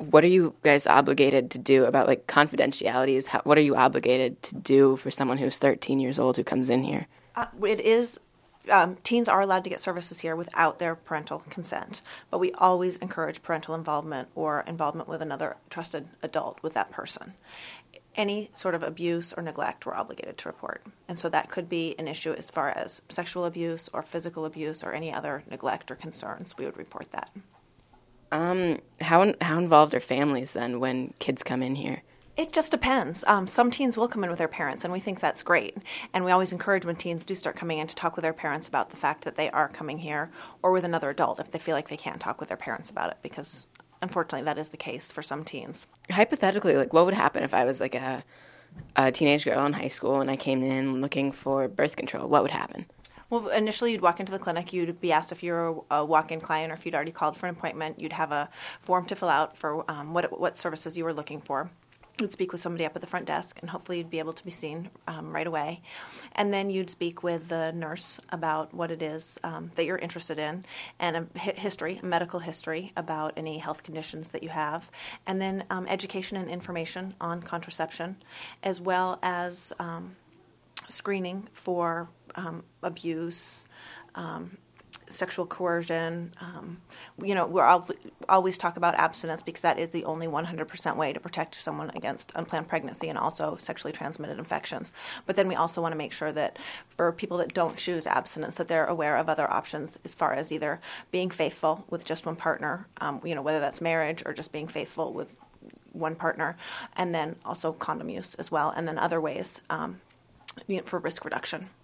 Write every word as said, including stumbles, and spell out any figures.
what are you guys obligated to do about, like, confidentialities? How, what are you obligated to do for someone who's thirteen years old who comes in here? Uh, it is, um, teens are allowed to get services here without their parental consent, but we always encourage parental involvement or involvement with another trusted adult with that person. Any sort of abuse or neglect we're obligated to report. And so that could be an issue as far as sexual abuse or physical abuse or any other neglect or concerns. We would report that. Um, how how involved are families then when kids come in here? It just depends. Um, some teens will come in with their parents, and we think that's great. And we always encourage when teens do start coming in to talk with their parents about the fact that they are coming here, or with another adult if they feel like they can't talk with their parents about it, because unfortunately that is the case for some teens. Hypothetically, like, what would happen if I was like a, a teenage girl in high school and I came in looking for birth control? What would happen? Well, initially you'd walk into the clinic, you'd be asked if you're a walk-in client or if you'd already called for an appointment. You'd have a form to fill out for um, what what services you were looking for. You'd speak with somebody up at the front desk, and hopefully you'd be able to be seen um, right away. And then you'd speak with the nurse about what it is um, that you're interested in, and a history, a medical history about any health conditions that you have, and then um, education and information on contraception, as well as um, screening for um, abuse, um, sexual coercion. Um, you know, we're all, always talk about abstinence because that is the only one hundred percent way to protect someone against unplanned pregnancy and also sexually transmitted infections. But then we also want to make sure that for people that don't choose abstinence, that they're aware of other options as far as either being faithful with just one partner, um, you know, whether that's marriage or just being faithful with one partner, and then also condom use as well, and then other ways um, for risk reduction.